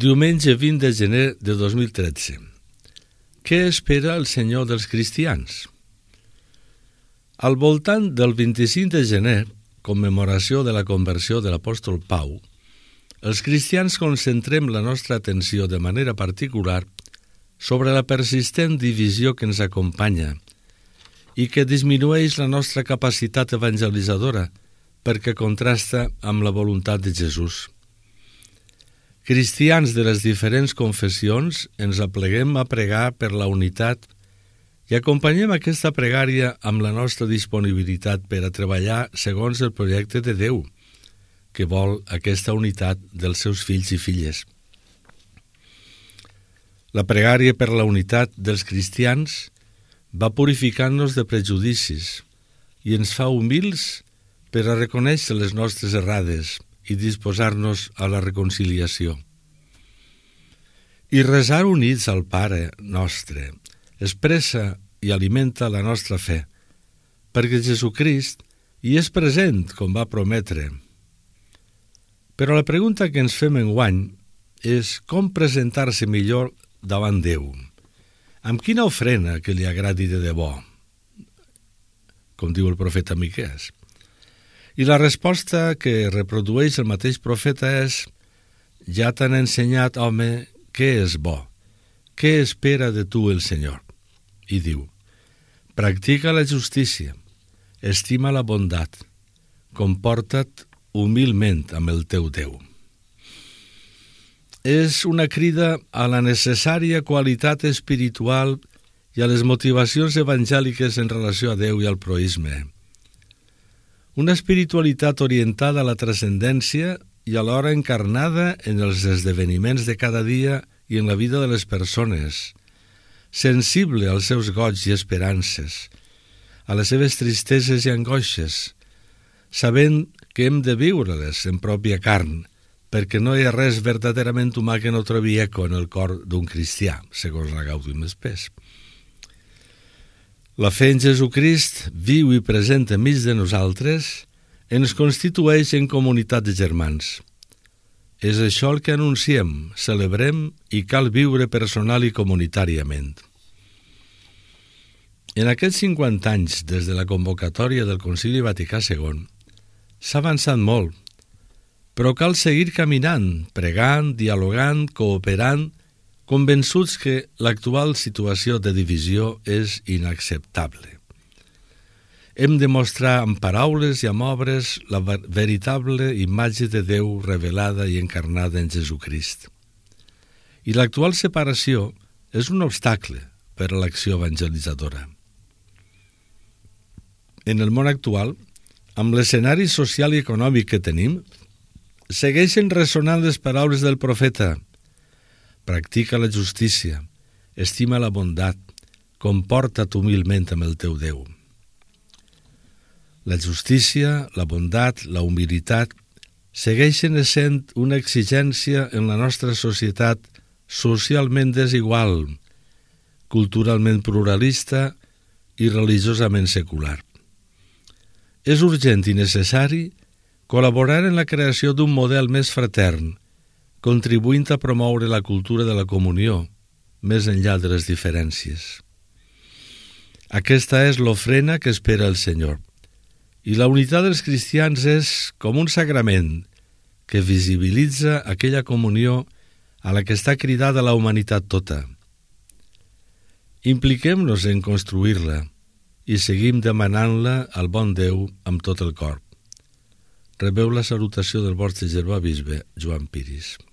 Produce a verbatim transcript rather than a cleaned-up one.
Diumenge vint de gener de dos mil tretze. Què espera el Senyor dels cristians? Al voltant del vint-i-cinc de gener, commemoració de la conversió de l'apòstol Pau, els cristians concentrem la nostra atenció de manera particular sobre la persistent divisió que ens acompanya i que disminueix la nostra capacitat evangelitzadora perquè contrasta amb la voluntat de Jesús. Cristians de les diferents confessions ens apleguem a pregar per la unitat i acompanyem aquesta pregària amb la nostra disponibilitat per a treballar segons el projecte de Déu, que vol aquesta unitat dels seus fills i filles. La pregària per la unitat dels cristians va purificant-nos de prejudicis i ens fa humils per a reconèixer les nostres errades i disposar-nos a la reconciliació. I resar units al Pare nostre expressa i alimenta la nostra fe, perquè Jesucrist hi és present com va prometre. Però la pregunta que ens fem enguany és com presentar-se millor davant Déu. Amb quina ofrena que li agradi de debò, com diu el profeta Miquees. I la resposta que reprodueix el mateix profeta és: ja t'han ensenyat, home, què és bo, què espera de tu el Senyor. I diu: practica la justícia, estima la bondat, comporta't humilment amb el teu Déu. És una crida a la necessària qualitat espiritual i a les motivacions evangèliques en relació a Déu i al proïsme. Una espiritualitat orientada a la transcendència i alhora encarnada en els esdeveniments de cada dia i en la vida de les persones, sensible als seus goigs i esperances, a les seves tristeses i angoixes, sabent que hem de viure-les en pròpia carn, perquè no hi ha res verdaderament humà que no trobi eco en el cor d'un cristià, segons la Gaudium Spes. La fe en Jesucrist, viu i present enmig de nosaltres, ens constitueix en comunitat de germans. És això el que anunciem, celebrem i cal viure personal i comunitàriament. En aquests cinquanta anys, des de la convocatòria del Concili Vaticà segon, s'ha avançat molt, però cal seguir caminant, pregant, dialogant, cooperant, convençuts que l'actual situació de divisió és inacceptable. Hem de mostrar amb paraules i amb obres la veritable imatge de Déu revelada i encarnada en Jesucrist. I l'actual separació és un obstacle per a l'acció evangelitzadora. En el món actual, amb l'escenari social i econòmic que tenim, segueixen ressonant les paraules del profeta: practica la justícia, estima la bondat, comporta't humilment amb el teu Déu. La justícia, la bondat, la humilitat segueixen essent una exigència en la nostra societat socialment desigual, culturalment pluralista i religiosament secular. És urgent i necessari col·laborar en la creació d'un model més fratern, contribuint a promoure la cultura de la comunió, més enllà de les diferències. Aquesta és l'ofrena que espera el Senyor, i la unitat dels cristians és com un sagrament que visibilitza aquella comunió a la que està cridada la humanitat tota. Impliquem-nos en construir-la i seguim demanant-la al bon Déu amb tot el cor. Rebeu la salutació del vostre germà bisbe, Joan Piris.